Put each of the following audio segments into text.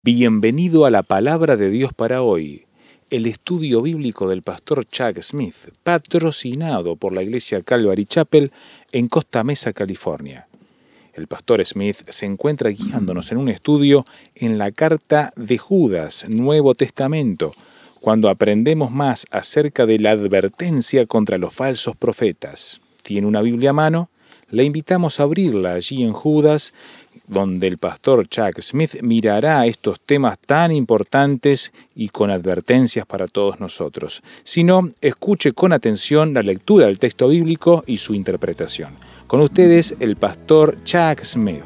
Bienvenido a la Palabra de Dios para hoy, el estudio bíblico del pastor Chuck Smith, patrocinado por la iglesia Calvary Chapel en Costa Mesa, California. El pastor Smith se encuentra guiándonos en un estudio en la carta de Judas, Nuevo Testamento, cuando aprendemos más acerca de la advertencia contra los falsos profetas. ¿Tiene una Biblia a mano? Le invitamos a abrirla allí en Judas, donde el pastor Chuck Smith mirará estos temas tan importantes y con advertencias para todos nosotros. Si no, escuche con atención la lectura del texto bíblico y su interpretación. Con ustedes, el pastor Chuck Smith.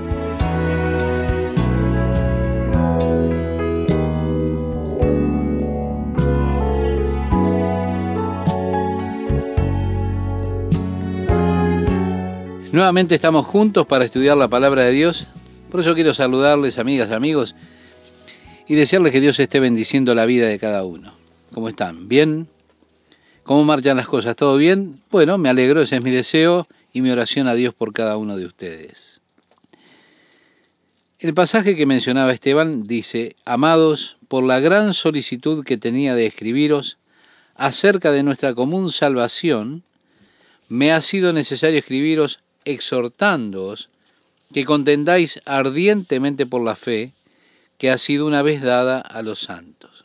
Nuevamente estamos juntos para estudiar la palabra de Dios. Por eso quiero saludarles, amigas, amigos, y desearles que Dios esté bendiciendo la vida de cada uno. ¿Cómo están? ¿Bien? ¿Cómo marchan las cosas? ¿Todo bien? Bueno, me alegro, ese es mi deseo y mi oración a Dios por cada uno de ustedes. El pasaje que mencionaba Esteban dice: Amados, por la gran solicitud que tenía de escribiros acerca de nuestra común salvación, me ha sido necesario escribiros exhortándoos que contendáis ardientemente por la fe que ha sido una vez dada a los santos.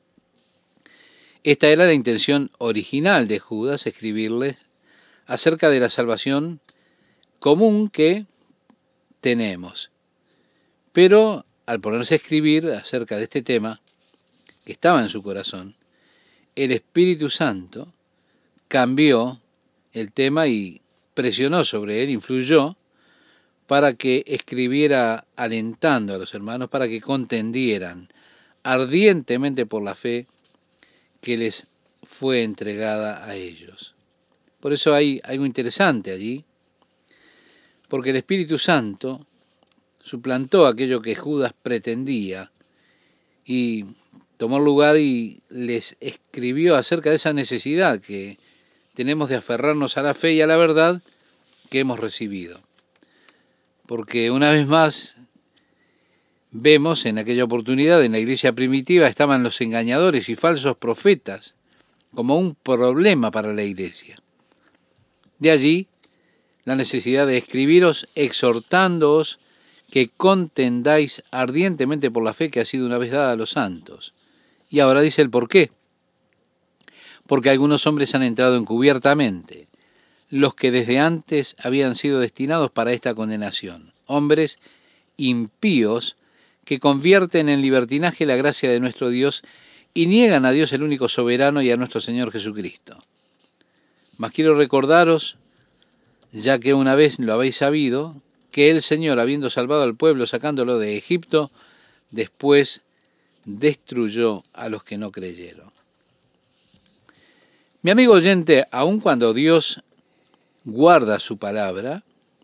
Esta era la intención original de Judas, escribirles acerca de la salvación común que tenemos. Pero al ponerse a escribir acerca de este tema, que estaba en su corazón, el Espíritu Santo cambió el tema y presionó sobre él, influyó, para que escribiera alentando a los hermanos para que contendieran ardientemente por la fe que les fue entregada a ellos. Por eso hay algo interesante allí, porque el Espíritu Santo suplantó aquello que Judas pretendía y tomó lugar y les escribió acerca de esa necesidad que tenemos de aferrarnos a la fe y a la verdad que hemos recibido. Porque una vez más vemos en aquella oportunidad en la iglesia primitiva estaban los engañadores y falsos profetas como un problema para la iglesia. De allí la necesidad de escribiros exhortándoos que contendáis ardientemente por la fe que ha sido una vez dada a los santos. Y ahora dice el por qué. Porque algunos hombres han entrado encubiertamente, los que desde antes habían sido destinados para esta condenación, hombres impíos que convierten en libertinaje la gracia de nuestro Dios y niegan a Dios el único soberano y a nuestro Señor Jesucristo. Mas quiero recordaros, ya que una vez lo habéis sabido, que el Señor, habiendo salvado al pueblo sacándolo de Egipto, después destruyó a los que no creyeron. Mi amigo oyente, aun cuando Dios guarda su palabra,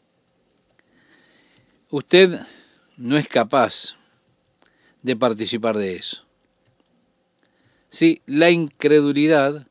usted no es capaz de participar de eso. Sí, la incredulidad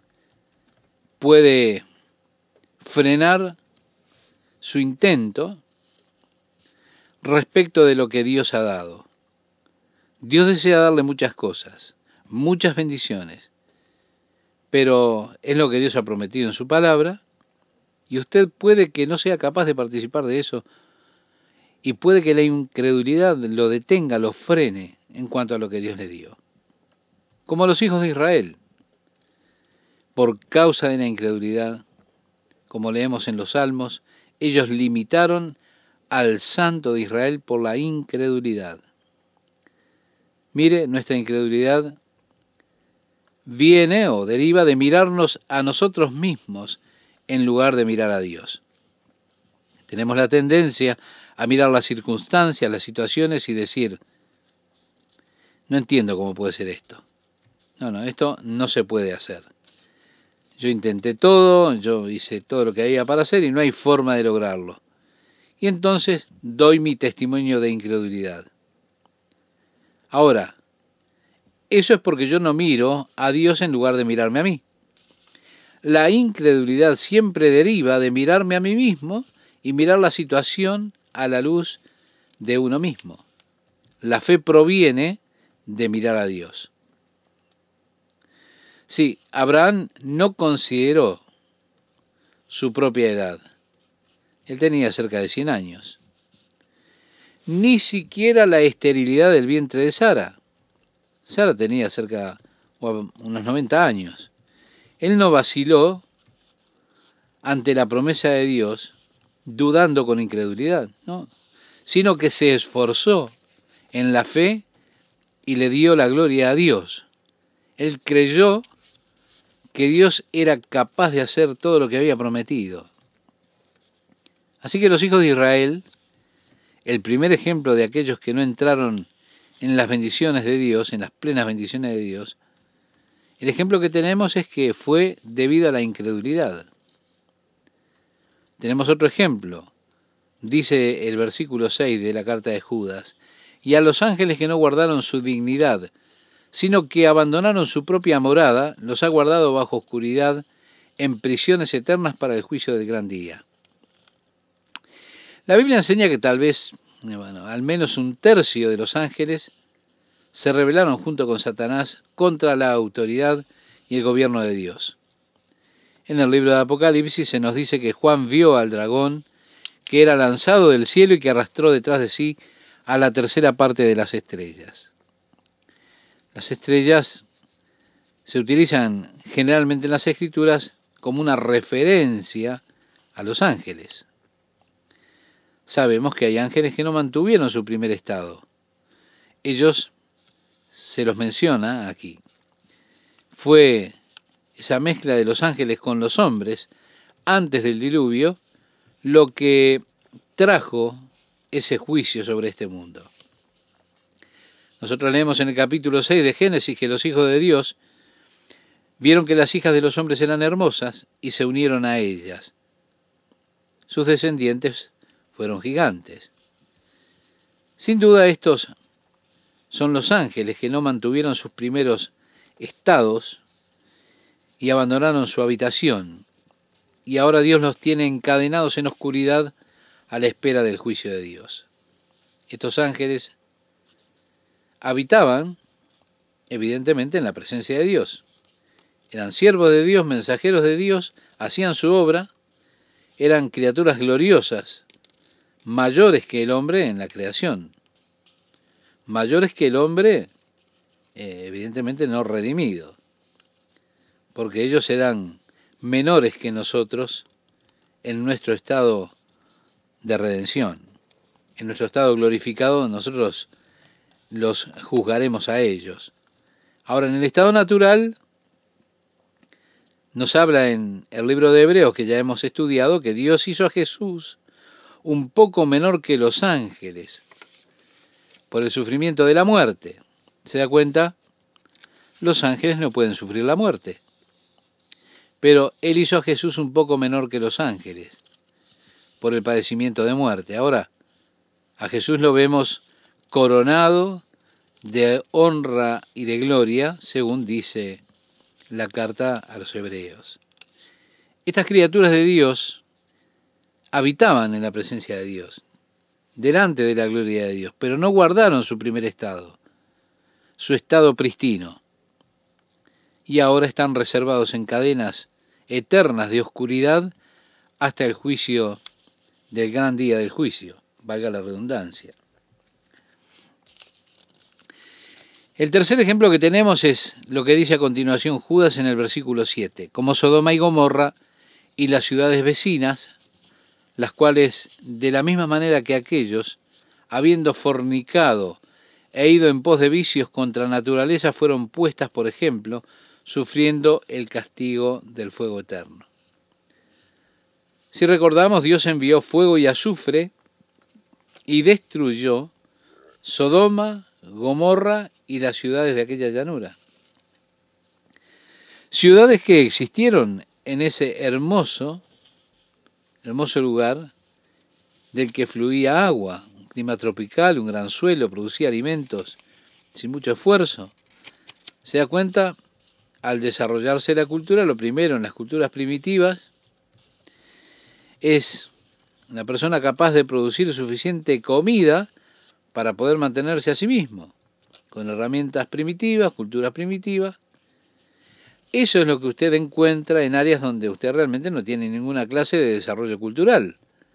puede frenar su intento respecto de lo que Dios ha dado. Dios desea darle muchas cosas, muchas bendiciones, pero es lo que Dios ha prometido en su palabra, y usted puede que no sea capaz de participar de eso, y puede que la incredulidad lo detenga, lo frene en cuanto a lo que Dios le dio. Como los hijos de Israel, por causa de la incredulidad, como leemos en los Salmos, ellos limitaron al Santo de Israel por la incredulidad. Mire, nuestra incredulidad viene o deriva de mirarnos a nosotros mismos en lugar de mirar a Dios. Tenemos la tendencia a mirar las circunstancias, las situaciones y decir: no entiendo cómo puede ser esto. No, esto no se puede hacer. Yo intenté todo, yo hice todo lo que había para hacer y no hay forma de lograrlo. Y entonces doy mi testimonio de incredulidad. Ahora, eso es porque yo no miro a Dios en lugar de mirarme a mí. La incredulidad siempre deriva de mirarme a mí mismo y mirar la situación a la luz de uno mismo. la fe proviene de mirar a Dios. Sí, Abraham no consideró su propia edad. Él tenía cerca de 100 años. Ni siquiera la esterilidad del vientre de Sara. Sara tenía unos 90 años. Él no vaciló ante la promesa de Dios, dudando con incredulidad, ¿no? Sino que se esforzó en la fe y le dio la gloria a Dios. Él creyó que Dios era capaz de hacer todo lo que había prometido. Así que los hijos de Israel, el primer ejemplo de aquellos que no entraron en las bendiciones de Dios, en las plenas bendiciones de Dios, el ejemplo que tenemos es que fue debido a la incredulidad. Tenemos otro ejemplo. Dice el versículo 6 de la carta de Judas: y a los ángeles que no guardaron su dignidad, sino que abandonaron su propia morada, los ha guardado bajo oscuridad en prisiones eternas para el juicio del gran día. La Biblia enseña que tal vez, al menos un tercio de los ángeles se rebelaron junto con Satanás contra la autoridad y el gobierno de Dios. En el libro de Apocalipsis se nos dice que Juan vio al dragón que era lanzado del cielo y que arrastró detrás de sí a la tercera parte de las estrellas. Las estrellas se utilizan generalmente en las Escrituras como una referencia a los ángeles. Sabemos que hay ángeles que no mantuvieron su primer estado. Ellos se los menciona aquí. Fue esa mezcla de los ángeles con los hombres antes del diluvio lo que trajo ese juicio sobre este mundo. Nosotros leemos en el capítulo 6 de Génesis que los hijos de Dios vieron que las hijas de los hombres eran hermosas y se unieron a ellas. Sus descendientes fueron gigantes. Sin duda estos son los ángeles que no mantuvieron sus primeros estados y abandonaron su habitación, y ahora Dios los tiene encadenados en oscuridad a la espera del juicio de Dios. Estos ángeles habitaban, evidentemente, en la presencia de Dios. Eran siervos de Dios, mensajeros de Dios, hacían su obra, eran criaturas gloriosas, mayores que el hombre en la creación, mayores que el hombre, evidentemente no redimido, porque ellos eran menores que nosotros en nuestro estado de redención. En nuestro estado glorificado nosotros los juzgaremos a ellos. Ahora, en el estado natural, nos habla en el libro de Hebreos, que ya hemos estudiado, que Dios hizo a Jesús un poco menor que los ángeles por el sufrimiento de la muerte. ¿Se da cuenta? Los ángeles no pueden sufrir la muerte. Pero Él hizo a Jesús un poco menor que los ángeles por el padecimiento de muerte. Ahora, a Jesús lo vemos coronado de honra y de gloria, según dice la carta a los Hebreos. Estas criaturas de Dios habitaban en la presencia de Dios, delante de la gloria de Dios, pero no guardaron su primer estado, su estado pristino, y ahora están reservados en cadenas eternas de oscuridad hasta el juicio del gran día del juicio, valga la redundancia. El tercer ejemplo que tenemos es lo que dice a continuación Judas en el versículo 7. Como Sodoma y Gomorra y las ciudades vecinas, las cuales, de la misma manera que aquellos, habiendo fornicado e ido en pos de vicios contra naturaleza, fueron puestas por ejemplo, sufriendo el castigo del fuego eterno. Si recordamos, Dios envió fuego y azufre y destruyó Sodoma, Gomorra y las ciudades de aquella llanura. Ciudades que existieron en ese hermoso lugar del que fluía agua, un clima tropical, un gran suelo, producía alimentos sin mucho esfuerzo. ¿Se da cuenta? Al desarrollarse la cultura, lo primero en las culturas primitivas es una persona capaz de producir suficiente comida para poder mantenerse a sí mismo, con herramientas primitivas, culturas primitivas. Eso es lo que usted encuentra en áreas donde usted realmente no tiene ninguna clase de desarrollo cultural.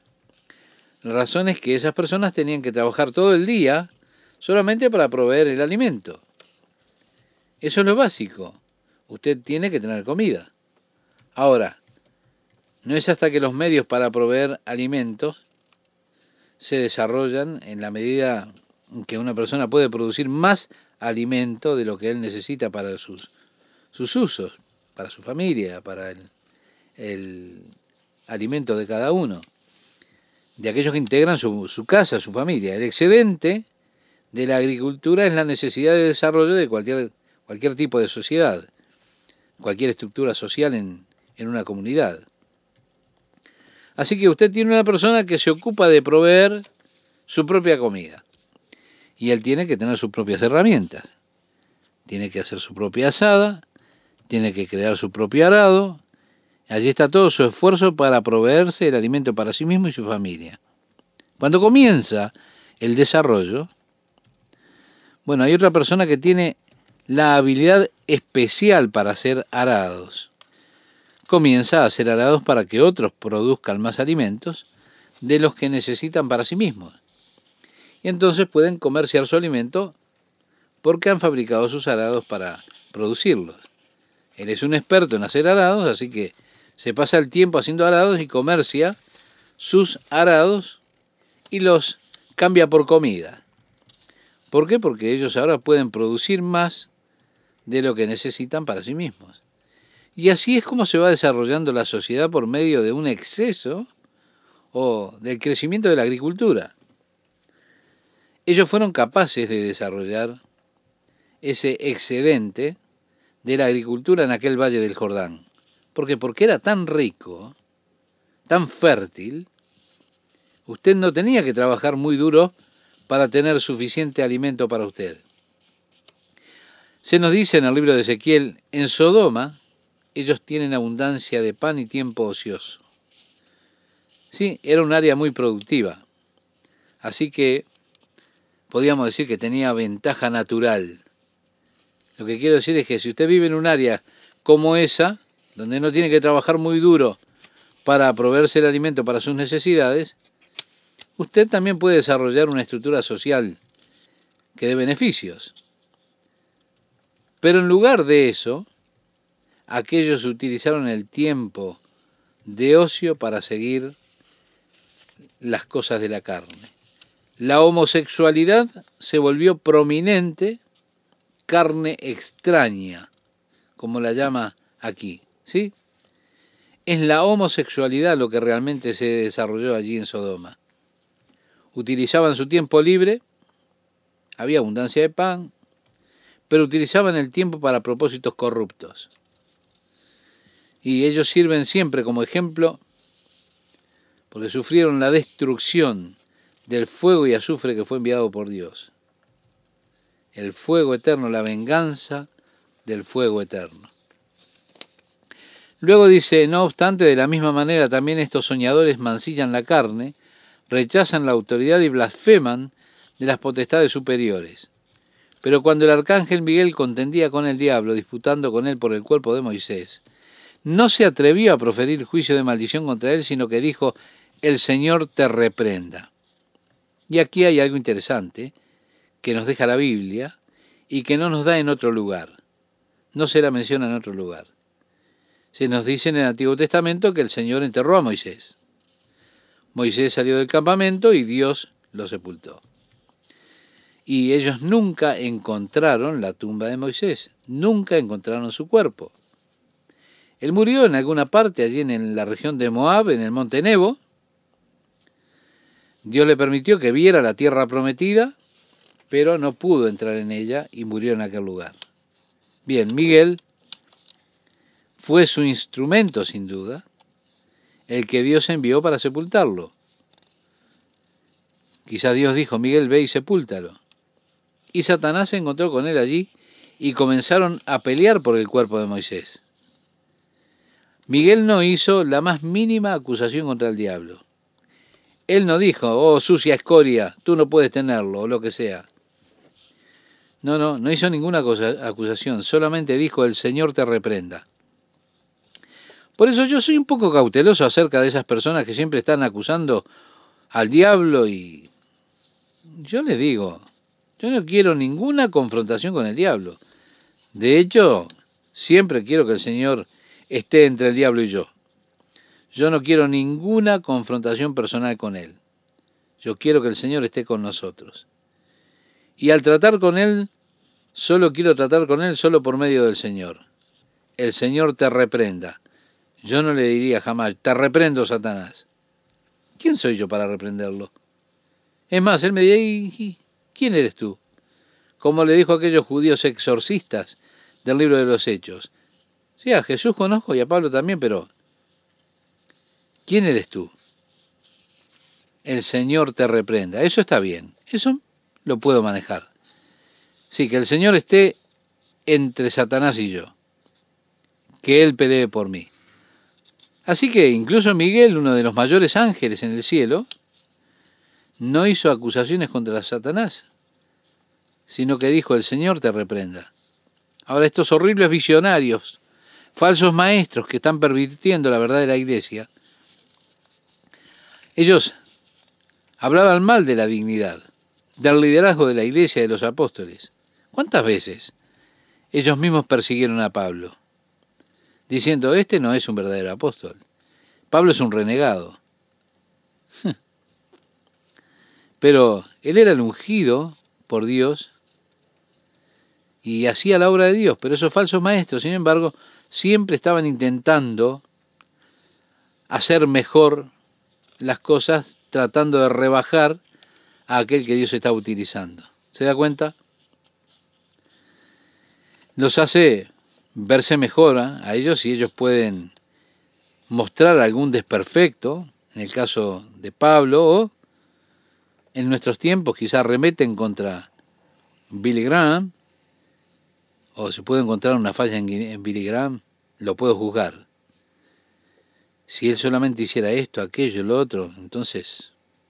La razón es que esas personas tenían que trabajar todo el día solamente para proveer el alimento. Eso es lo básico. Usted tiene que tener comida. Ahora, no es hasta que los medios para proveer alimentos se desarrollan en la medida en que una persona puede producir más alimento de lo que él necesita para sus usos, para su familia, para el alimento de cada uno, de aquellos que integran su casa, su familia. El excedente de la agricultura es la necesidad de desarrollo de cualquier tipo de sociedad, cualquier estructura social en una comunidad. Así que usted tiene una persona que se ocupa de proveer su propia comida. Y él tiene que tener sus propias herramientas. Tiene que hacer su propia asada, tiene que crear su propio arado. Allí está todo su esfuerzo para proveerse el alimento para sí mismo y su familia. Cuando comienza el desarrollo, bueno, hay otra persona que tiene la habilidad especial para hacer arados. Comienza a hacer arados para que otros produzcan más alimentos de los que necesitan para sí mismos. Y entonces pueden comerciar su alimento porque han fabricado sus arados para producirlos. Él es un experto en hacer arados, así que se pasa el tiempo haciendo arados y comercia sus arados y los cambia por comida. ¿Por qué? Porque ellos ahora pueden producir más de lo que necesitan para sí mismos. Y así es como se va desarrollando la sociedad por medio de un exceso o del crecimiento de la agricultura. Ellos fueron capaces de desarrollar ese excedente de la agricultura en aquel valle del Jordán. Porque era tan rico, tan fértil, usted no tenía que trabajar muy duro para tener suficiente alimento para usted. Se nos dice en el libro de Ezequiel, en Sodoma, ellos tienen abundancia de pan y tiempo ocioso. Sí, era un área muy productiva, así que podríamos decir que tenía ventaja natural. Lo que quiero decir es que si usted vive en un área como esa, donde no tiene que trabajar muy duro para proveerse el alimento para sus necesidades, usted también puede desarrollar una estructura social que dé beneficios. Pero en lugar de eso, aquellos utilizaron el tiempo de ocio para seguir las cosas de la carne. La homosexualidad se volvió prominente, carne extraña, como la llama aquí, ¿sí? Es la homosexualidad lo que realmente se desarrolló allí en Sodoma. Utilizaban su tiempo libre, había abundancia de pan, pero utilizaban el tiempo para propósitos corruptos. Y ellos sirven siempre como ejemplo porque sufrieron la destrucción del fuego y azufre que fue enviado por Dios. El fuego eterno, la venganza del fuego eterno. Luego dice, no obstante, de la misma manera también estos soñadores mancillan la carne, rechazan la autoridad y blasfeman de las potestades superiores. Pero cuando el arcángel Miguel contendía con el diablo, disputando con él por el cuerpo de Moisés, no se atrevió a proferir juicio de maldición contra él, sino que dijo, el Señor te reprenda. Y aquí hay algo interesante que nos deja la Biblia y que no nos da en otro lugar. No se la menciona en otro lugar. Se nos dice en el Antiguo Testamento que el Señor enterró a Moisés. Moisés salió del campamento y Dios lo sepultó. Y ellos nunca encontraron la tumba de Moisés, nunca encontraron su cuerpo. Él murió en alguna parte allí en la región de Moab, en el monte Nebo. Dios le permitió que viera la tierra prometida, pero no pudo entrar en ella y murió en aquel lugar. Bien, Miguel fue su instrumento, sin duda, el que Dios envió para sepultarlo. Quizás Dios dijo, Miguel, ve y sepúltalo. Y Satanás se encontró con él allí y comenzaron a pelear por el cuerpo de Moisés. Miguel no hizo la más mínima acusación contra el diablo. Él no dijo, oh, sucia escoria, tú no puedes tenerlo, o lo que sea. No hizo ninguna acusación, solamente dijo, el Señor te reprenda. Por eso yo soy un poco cauteloso acerca de esas personas que siempre están acusando al diablo y yo les digo, yo no quiero ninguna confrontación con el diablo. De hecho, siempre quiero que el Señor esté entre el diablo y yo. Yo no quiero ninguna confrontación personal con Él. Yo quiero que el Señor esté con nosotros. Y al tratar con Él, solo quiero tratar con Él solo por medio del Señor. El Señor te reprenda. Yo no le diría jamás, te reprendo, Satanás. ¿Quién soy yo para reprenderlo? Es más, Él me diría, ¿y quién eres tú? Como le dijo a aquellos judíos exorcistas del libro de los Hechos. Sí, a Jesús conozco y a Pablo también, pero ¿quién eres tú? El Señor te reprenda. Eso está bien. Eso lo puedo manejar. Sí, que el Señor esté entre Satanás y yo. Que Él pelee por mí. Así que incluso Miguel, uno de los mayores ángeles en el cielo, no hizo acusaciones contra Satanás, sino que dijo, el Señor te reprenda. Ahora estos horribles visionarios, falsos maestros que están pervirtiendo la verdadera iglesia, ellos hablaban mal de la dignidad, del liderazgo de la iglesia de los apóstoles. ¿Cuántas veces ellos mismos persiguieron a Pablo? Diciendo, este no es un verdadero apóstol. Pablo es un renegado. Pero él era el ungido por Dios y hacía la obra de Dios. Pero esos falsos maestros, sin embargo, siempre estaban intentando hacer mejor las cosas, tratando de rebajar a aquel que Dios estaba utilizando. ¿Se da cuenta? Los hace verse mejor a ellos y ellos pueden mostrar algún desperfecto, en el caso de Pablo, o en nuestros tiempos quizás remeten contra Billy Graham, o se puede encontrar una falla en Billy Graham, lo puedo juzgar. Si él solamente hiciera esto, aquello, lo otro, entonces...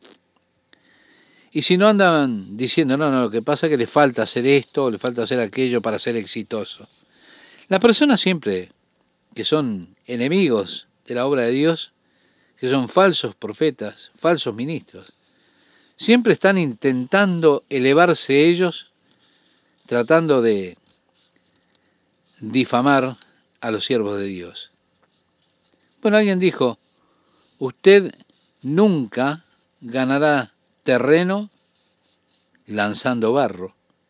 Y si no andan diciendo, no, lo que pasa es que le falta hacer esto, o le falta hacer aquello para ser exitoso. Las personas siempre que son enemigos de la obra de Dios, que son falsos profetas, falsos ministros, siempre están intentando elevarse ellos, tratando de difamar a los siervos de Dios. Bueno, alguien dijo, usted nunca ganará terreno lanzando barro.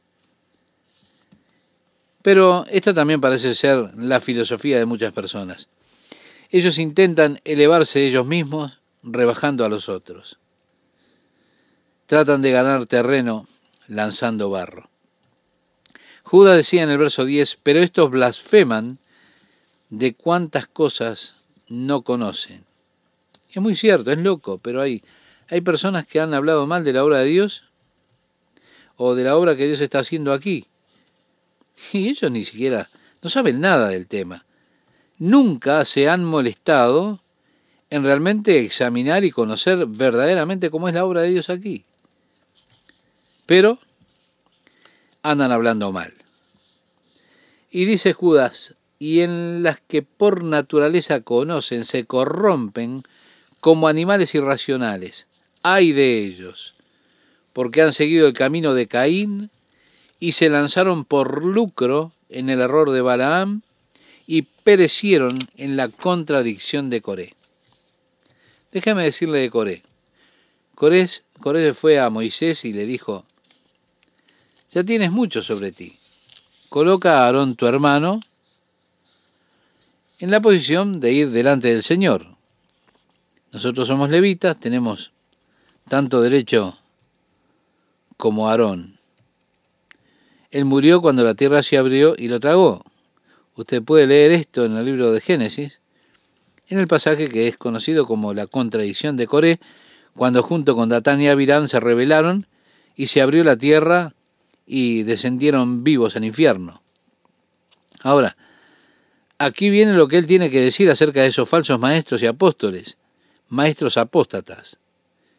Pero esta también parece ser la filosofía de muchas personas. Ellos intentan elevarse ellos mismos rebajando a los otros. Tratan de ganar terreno lanzando barro. Judas decía en el verso 10, pero estos blasfeman de cuántas cosas no conocen. Es muy cierto, es loco, pero hay personas que han hablado mal de la obra de Dios o de la obra que Dios está haciendo aquí. Y ellos ni siquiera, no saben nada del tema. Nunca se han molestado en realmente examinar y conocer verdaderamente cómo es la obra de Dios aquí. Pero andan hablando mal. Y dice Judas, y en las que por naturaleza conocen, se corrompen como animales irracionales. ¡Ay de ellos! Porque han seguido el camino de Caín y se lanzaron por lucro en el error de Balaam y perecieron en la contradicción de Coré. Déjame decirle de Coré. Coré fue a Moisés y le dijo, ya tienes mucho sobre ti. Coloca a Aarón tu hermano en la posición de ir delante del Señor. Nosotros somos levitas, tenemos tanto derecho como Aarón. Él murió cuando la tierra se abrió y lo tragó. Usted puede leer esto en el libro de Génesis, en el pasaje que es conocido como la contradicción de Coré, cuando junto con Datán y Abirán se rebelaron y se abrió la tierra y descendieron vivos al infierno. Ahora, aquí viene lo que él tiene que decir acerca de esos falsos maestros y apóstoles, maestros apóstatas.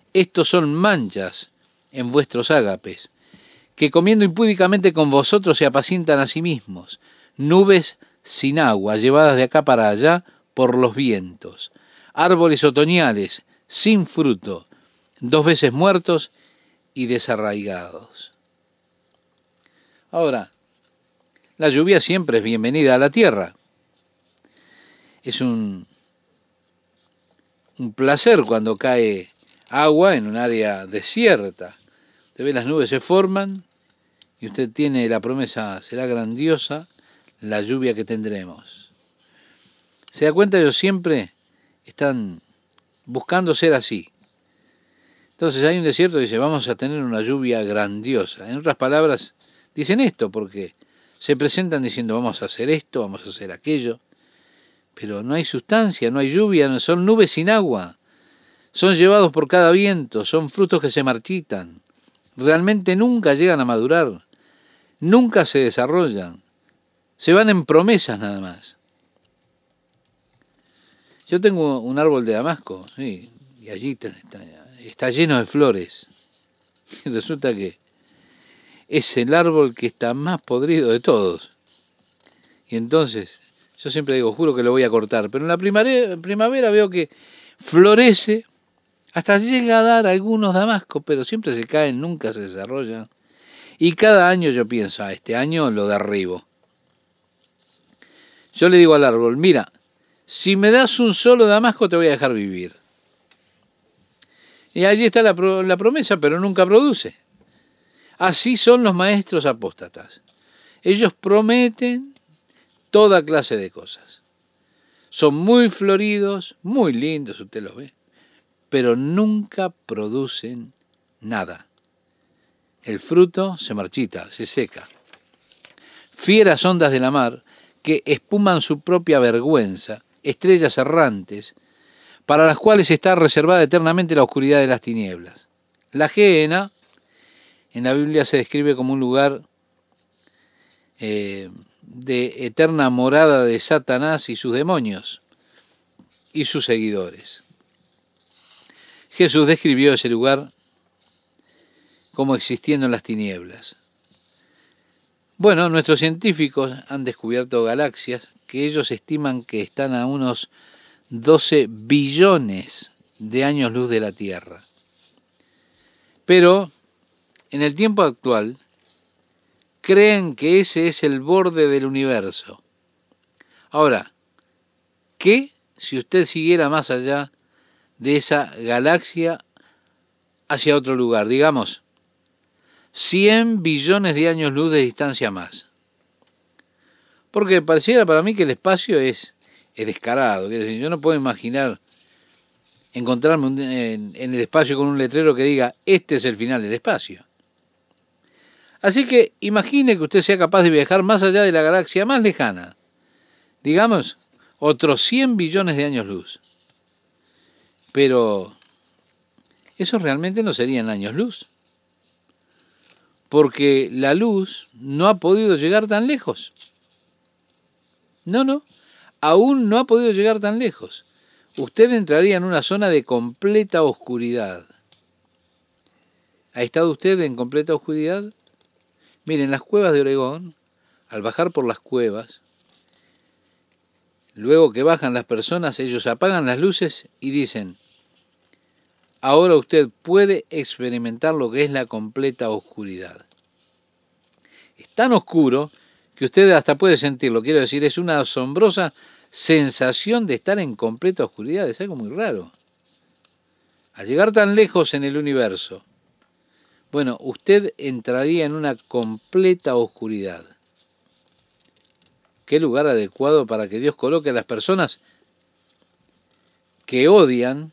estos son manchas en vuestros ágapes, que comiendo impúdicamente con vosotros se apacientan a sí mismos, nubes sin agua, llevadas de acá para allá por los vientos, árboles otoñales sin fruto, 2 veces muertos y desarraigados. Ahora, la lluvia siempre es bienvenida a la tierra. Es un placer cuando cae agua en un área desierta. Usted ve las nubes se forman y usted tiene la promesa, será grandiosa la lluvia que tendremos. ¿Se da cuenta? Ellos siempre están buscando ser así. Entonces hay un desierto que dice, vamos a tener una lluvia grandiosa. En otras palabras, dicen esto porque se presentan diciendo, vamos a hacer esto, vamos a hacer aquello. Pero no hay sustancia, no hay lluvia, son nubes sin agua. Son llevados por cada viento, son frutos que se marchitan. Realmente nunca llegan a madurar, nunca se desarrollan. Se van en promesas nada más. Yo tengo un árbol de damasco, sí, y allí está lleno de flores. Y resulta que es el árbol que está más podrido de todos. Y entonces, yo siempre digo, juro que lo voy a cortar, pero en la primavera veo que florece, hasta llega a dar algunos damascos, pero siempre se caen, nunca se desarrollan. Y cada año yo pienso, este año lo derribo. Yo le digo al árbol, mira, si me das un solo damasco te voy a dejar vivir. Y allí está la promesa, pero nunca produce. Así son los maestros apóstatas. Ellos prometen toda clase de cosas. Son muy floridos, muy lindos, usted los ve, pero nunca producen nada. El fruto se marchita, se seca. Fieras ondas de la mar que espuman su propia vergüenza, estrellas errantes, para las cuales está reservada eternamente la oscuridad de las tinieblas. La Gehenna, en la Biblia se describe como un lugar de eterna morada de Satanás y sus demonios y sus seguidores. Jesús describió ese lugar como existiendo en las tinieblas. Bueno, nuestros científicos han descubierto galaxias que ellos estiman que están a unos 12 billones de años luz de la Tierra. Pero en el tiempo actual creen que ese es el borde del universo. Ahora, ¿qué si usted siguiera más allá de esa galaxia hacia otro lugar? Digamos, 100 billones de años luz de distancia más. Porque pareciera para mí que el espacio es descarado. Quiero decir, yo no puedo imaginar encontrarme en el espacio con un letrero que diga, este es el final del espacio. Así que imagine que usted sea capaz de viajar más allá de la galaxia más lejana. Digamos, otros 100 billones de años luz. Pero eso realmente no serían años luz. Porque la luz no ha podido llegar tan lejos. No, aún no ha podido llegar tan lejos. Usted entraría en una zona de completa oscuridad. ¿Ha estado usted en completa oscuridad? Miren, las cuevas de Oregón, al bajar por las cuevas, luego que bajan las personas, ellos apagan las luces y dicen, ahora usted puede experimentar lo que es la completa oscuridad. Es tan oscuro que usted hasta puede sentirlo. Quiero decir, es una asombrosa sensación de estar en completa oscuridad. Es algo muy raro. Al llegar tan lejos en el universo, bueno, usted entraría en una completa oscuridad. ¿Qué lugar adecuado para que Dios coloque a las personas que odian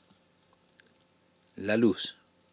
la luz?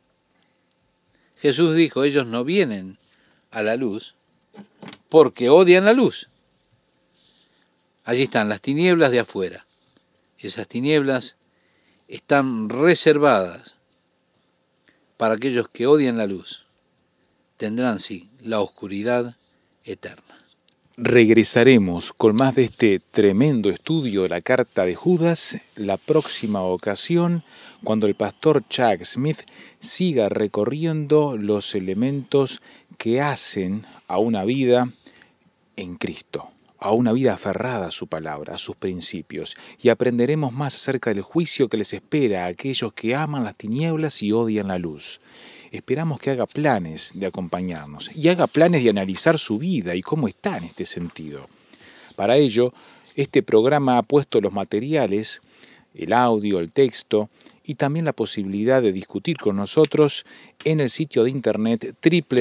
Jesús dijo, ellos no vienen a la luz porque odian la luz. Allí están las tinieblas de afuera. Esas tinieblas están reservadas para aquellos que odian la luz. Tendrán, sí, la oscuridad eterna. Regresaremos con más de este tremendo estudio de la carta de Judas la próxima ocasión, cuando el pastor Chuck Smith siga recorriendo los elementos que hacen a una vida en Cristo, a una vida aferrada a su palabra, a sus principios, y aprenderemos más acerca del juicio que les espera a aquellos que aman las tinieblas y odian la luz. Esperamos que haga planes de acompañarnos y haga planes de analizar su vida y cómo está en este sentido. Para ello, este programa ha puesto los materiales, el audio, el texto y también la posibilidad de discutir con nosotros en el sitio de internet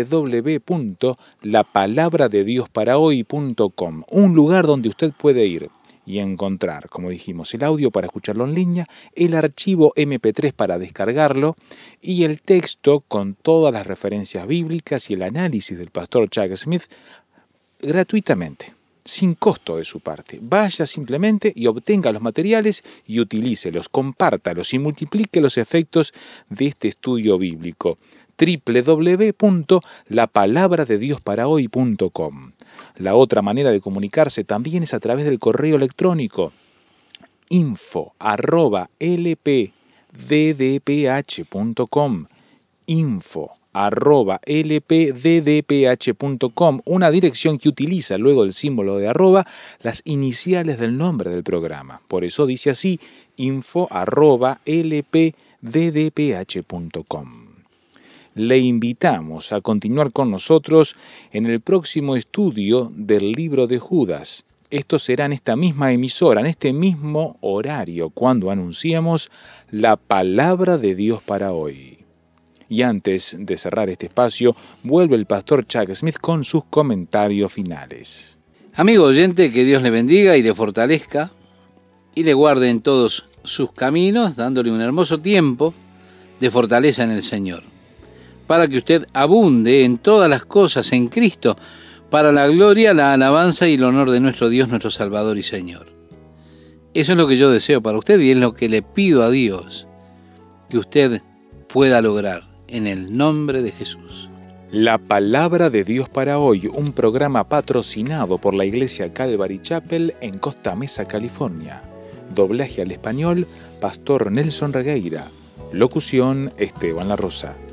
www.lapalabradediosparahoy.com, un lugar donde usted puede ir y encontrar, como dijimos, el audio para escucharlo en línea, el archivo MP3 para descargarlo y el texto con todas las referencias bíblicas y el análisis del pastor Chuck Smith gratuitamente, sin costo de su parte. Vaya simplemente y obtenga los materiales y utilícelos, compártalos y multiplique los efectos de este estudio bíblico. www.lapalabradediosparahoy.com. La otra manera de comunicarse también es a través del correo electrónico info@lpddph.com, info@lpddph.com, una dirección que utiliza luego del símbolo de arroba las iniciales del nombre del programa. Por eso dice así, info@lpddph.com. Le invitamos a continuar con nosotros en el próximo estudio del libro de Judas. Esto será en esta misma emisora, en este mismo horario, cuando anunciamos la palabra de Dios para hoy. Y antes de cerrar este espacio, vuelve el pastor Chuck Smith con sus comentarios finales. Amigo oyente, que Dios le bendiga y le fortalezca y le guarde en todos sus caminos, dándole un hermoso tiempo de fortaleza en el Señor, para que usted abunde en todas las cosas en Cristo, para la gloria, la alabanza y el honor de nuestro Dios, nuestro Salvador y Señor. Eso es lo que yo deseo para usted y es lo que le pido a Dios que usted pueda lograr en el nombre de Jesús. La palabra de Dios para hoy, un programa patrocinado por la Iglesia Calvary Chapel en Costa Mesa, California. Doblaje al español, Pastor Nelson Regueira. Locución, Esteban La Rosa.